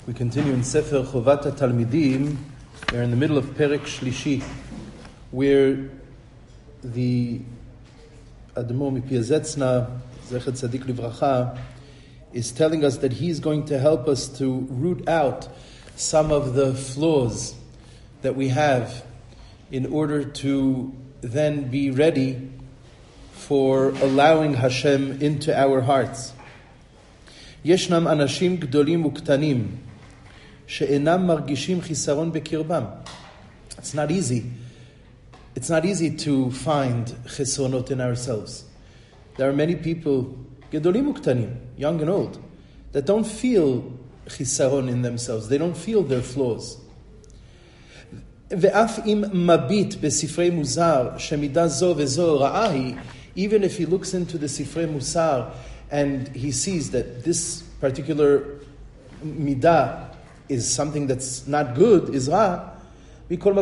We continue in Sefer Chovat HaTalmidim. We're in the middle of Perek Shlishi, where the Admor Mipiazetzna, Zecher Tzadik Livracha, is telling us that he's going to help us to root out some of the flaws that we have in order to then be ready for allowing Hashem into our hearts. Yeshnam anashim gdolim uktanim she'enam margishim chisaron bekirbam. It's not easy. It's not easy to find chisronot in ourselves. There are many people, gedolim uktanim, young and old, that don't feel chisaron in themselves. They don't feel their flaws. Ve'af im mabit besifrei muzar shemidah zo vezo ra'ahi. Even if he looks into the sifrei musar and he sees that this particular midah is something that's not good, is ra, but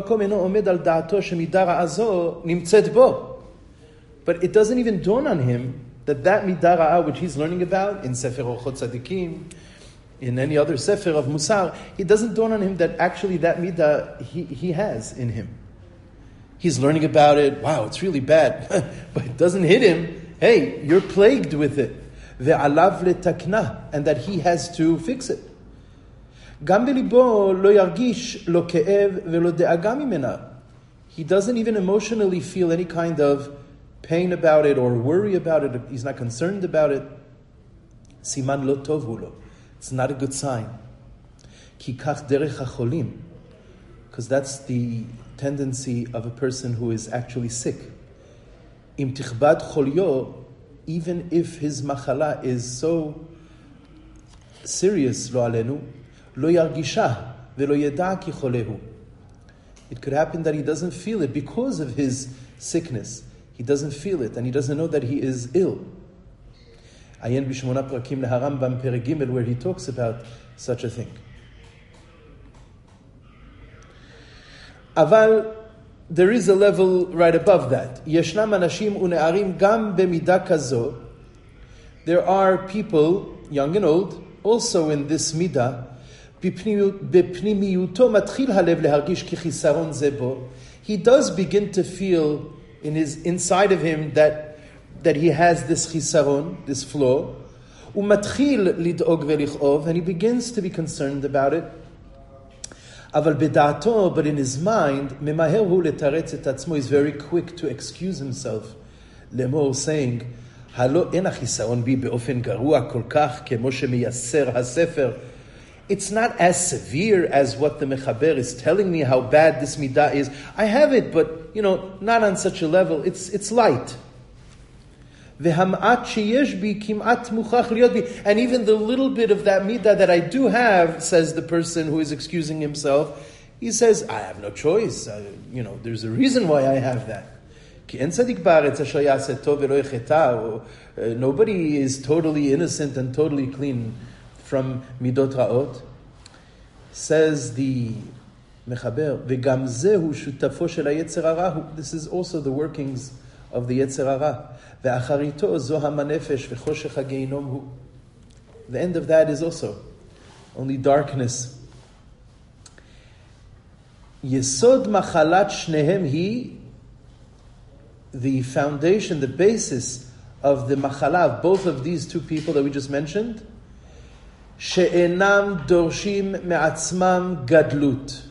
it doesn't even dawn on him that midah ra'a, which he's learning about in Sefer Orchot Tzadikim, in any other Sefer of Musar, it doesn't dawn on him that actually that midah he has in him. He's learning about it, wow, it's really bad, but it doesn't hit him, hey, you're plagued with it. Ve'alav letakna, and that he has to fix it. Gam belibo lo yargish lo ke'ev ve'lo de'aga mimena. He doesn't even emotionally feel any kind of pain about it or worry about it. He's not concerned about it. Siman lo tov hu lo. It's not a good sign. Ki kach derech hacholim, because that's the tendency of a person who is actually sick. Im tichbad cholyo, even if his machala is so serious, lo alenu, lo yargisha velo yeda ki cholehu. It could happen that he doesn't feel it because of his sickness. He doesn't feel it, and he doesn't know that he is ill. Ayen b'shmona prakim leHarambam Perek Gimel, where he talks about such a thing. Aval, there is a level right above that. Yeshnam anashim une'arim gam b'midah kazo. There are people, young and old, also in this midah. B'pnimiyuto matchil halev lehargish ki chisaron zebo. He does begin to feel in his inside of him that he has this chisaron, this flaw. Umatchil lid'og velichov, and he begins to be concerned about it. Aval bedato, but in his mind, memaher hu letaretz et atzmo, is very quick to excuse himself. Lemor, saying, "Halo en achisaron bi beofen garua kol kach kemo shemiyasser hasefer." It's not as severe as what the mechaber is telling me how bad this midah is. I have it, but not on such a level. It's light. And even the little bit of that midah that I do have, says the person who is excusing himself, he says, I have no choice. There's a reason why I have that. Nobody is totally innocent and totally clean from midot ra'ot. Says the mechaber, this is also the workings of the Yetzer Hara. The end of that is also only darkness. Yesod machalat shnehem hi, the foundation, the basis of the machala of both of these two people that we just mentioned, she'enam dorshim me'atzmam gadlut.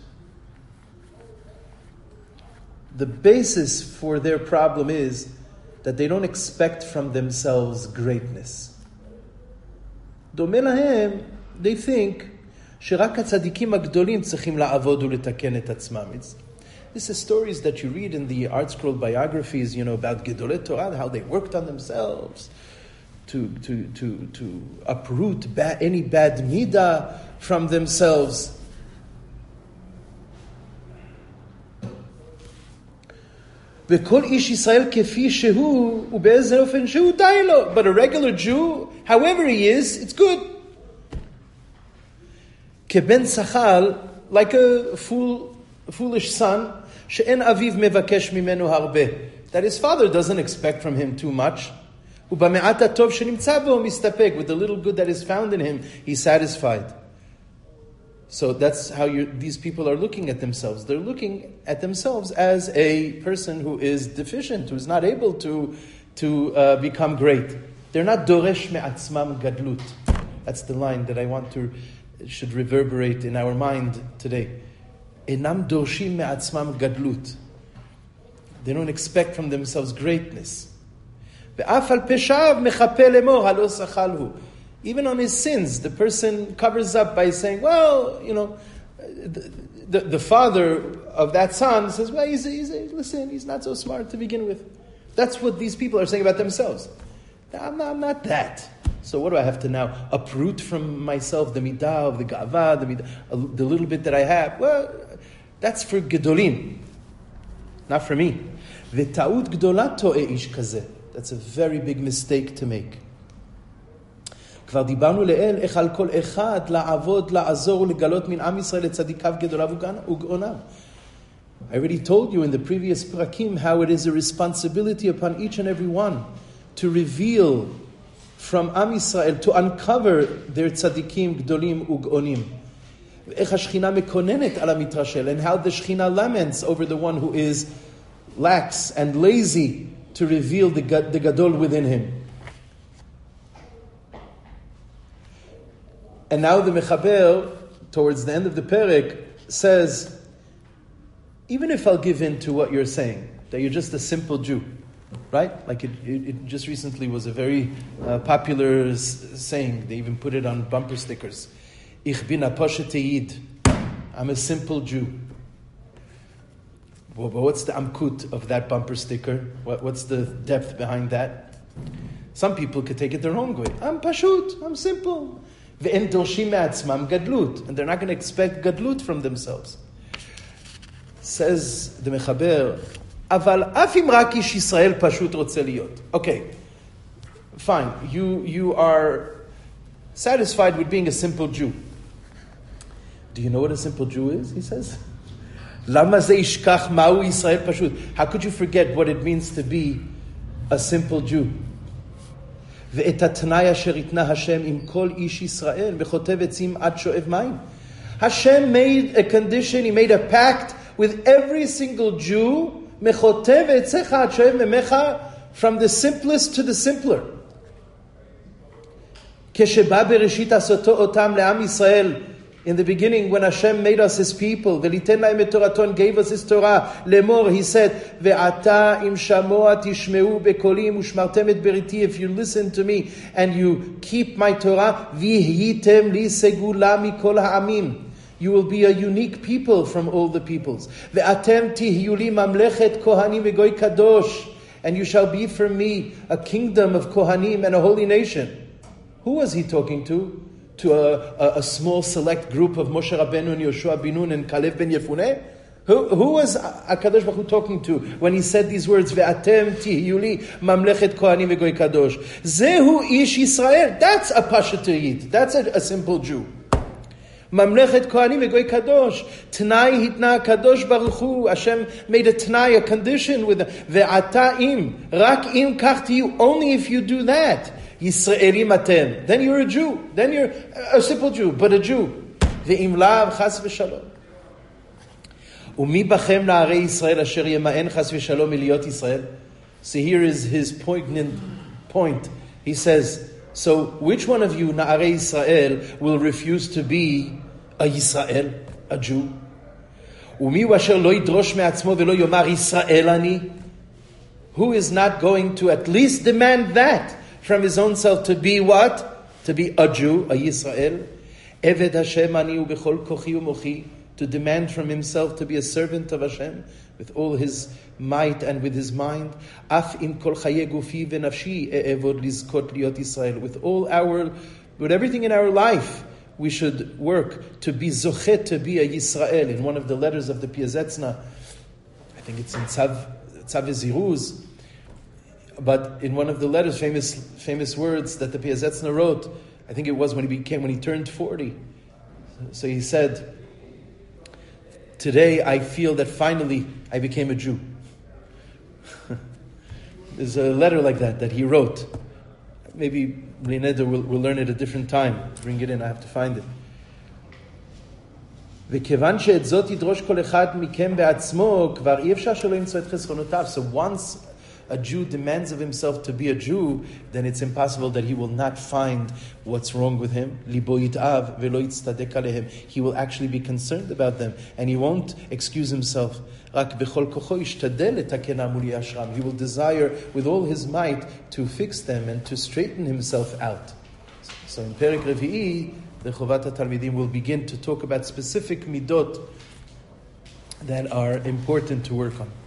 The basis for their problem is that they don't expect from themselves greatness. Domeh lahem, they think שרק הצדיקים הגדולים צריכים לעבוד ולתקן את עצמם. This is stories that you read in the Art Scroll biographies, about Gedolei Torah, how they worked on themselves to uproot any bad midah from themselves. וכל איש ישראל כפי שהוא, ובאיזה אופן שהוא די לו. But a regular Jew, however he is, it's good. כבן שחל, like a foolish son, שאין אביו מבקש ממנו הרבה. That his father doesn't expect from him too much. ובמעט הטוב שנמצא בו מסתפק. With the little good that is found in him, he's satisfied. So that's how these people are looking at themselves. They're looking at themselves as a person who is deficient, who's not able to become great. They're not doresh me'atzmam gadlut. That's the line that I want should reverberate in our mind today. Enam dorshim me'atzmam gadlut. They don't expect from themselves greatness. Ve'af al peshav mechape lemor halo sachalhu. Even on his sins, the person covers up by saying, well, the father of that son says, well, he's not so smart to begin with. That's what these people are saying about themselves. I'm not that. So what do I have to now uproot from myself the midah of the ga'ava, the little bit that I have? Well, that's for gedolim, not for me. V'ta'ut gdola to'e ish kazeh. That's a very big mistake to make. כבר דיברנו לאל איך על כל אחד לעבוד, לעזור ולגלות מן עם ישראל לצדיקיו גדוליו וגאוניו. I already told you in the previous prakim how it is a responsibility upon each and every one to reveal from Am Yisrael, to uncover their tzadikim gdolim ug'onim. איך השכינה מקוננת על המתרשל, and how the Shekhinah laments over the one who is lax and lazy to reveal the gadol within him. And now the Mechaber, towards the end of the Perek, says, even if I'll give in to what you're saying, that you're just a simple Jew, right? Like it just recently was a very popular saying. They even put it on bumper stickers. Ich bin a poshet Yid. I'm a simple Jew. Well, but what's the amkut of that bumper sticker? What's the depth behind that? Some people could take it their own way. I'm pashut. I'm simple. Ve'en dorshim me'atzmam gadlut. And they're not going to expect gadlut from themselves. Says the Mechaber, Aval af im rak ish Yisrael pashut rotze liyot. Okay, fine. You are satisfied with being a simple Jew. Do you know what a simple Jew is? He says, Lama ze ishkach ma'u Yisrael pashut. How could you forget what it means to be a simple Jew? Ve'et hatnai asher itna Hashem im kol ish Yisrael v'chotev etzim ad sho'ev mayim. Hashem made a condition, He made a pact with every single Jew, mechotev etzecha ad sho'ev memecha, from the simplest to the simpler. Kesheba bereshit asoto otam le'am Yisrael. In the beginning, when Hashem made us His people, v'liten la'im et Torato, and gave us His Torah, lemor, He said, ve'ata im shamoa tishmeu bekolim u'shmartem et beriti. If you listen to me and you keep my Torah, v'hitem li segula mikol ha'amim. You will be a unique people from all the peoples. Ve'atem tihiyu li mamlechet kohanim ve'goy kadosh. And you shall be for me a kingdom of kohanim and a holy nation. Who was He talking to? To a small select group of Moshe Rabbeinu and Yoshua bin Nun and Kalev ben Yefuneh? Who was HaKadosh Baruch Hu talking to when He said these words? Ve'atem tihiyu li mamlechet kohanim ve'goy kadosh. Zehu ish Yisrael. That's a pashat Yid. That's a simple Jew. Mamlechet kohanim ve'goy kadosh. T'nai hitna kadosh Baruch Hu. Hashem made a t'nai, a condition with ve'ata im. Rak im kach tiyu. Only if you do that. Yisraelim atem. Then you're a Jew. Then you're a simple Jew, but a Jew. Ve'im lav chas v'shalom. Umi bachem na'arei Yisrael asher yema'en chas v'shalom miliyot Yisrael. So here is his poignant point. He says, so which one of you, na'arei Yisrael, will refuse to be a Yisrael, a Jew? Umi washer lo yidrosh me'atzmo ve'lo yomar Yisrael ani. Who is not going to at least demand that from his own self, to be what? To be a Jew, a Yisrael. Eved Hashem ani u'bechol kochi u'mochi. To demand from himself to be a servant of Hashem with all his might and with his mind. Af im kol chaye gufi v'nafshi e'evod lizkot liot Yisrael. With everything in our life, we should work to be zochet, to be a Yisrael. In one of the letters of the Piazetzna, I think it's in Tzav Ziruz, but in one of the letters, famous words that the Piazetzna wrote, I think it was when he turned 40. So he said, today I feel that finally I became a Jew. There's a letter like that he wrote. Maybe Bnei Neder will learn it a different time. Bring it in, I have to find it. וכיוון שאת זאת ידרוש כל אחד מכם בעצמו, כבר אי אפשר שלא ימצוא את חסרונותיו. So once a Jew demands of himself to be a Jew, then it's impossible that he will not find what's wrong with him. ליבו יתאב ולא יצטדק עליהם. He will actually be concerned about them, and he won't excuse himself. רק בכל כוחו ישתדל לתקנם ולישרם. He will desire with all his might to fix them and to straighten himself out. So in פרק רביעי, the Chovat HaTalmidim will begin to talk about specific midot that are important to work on.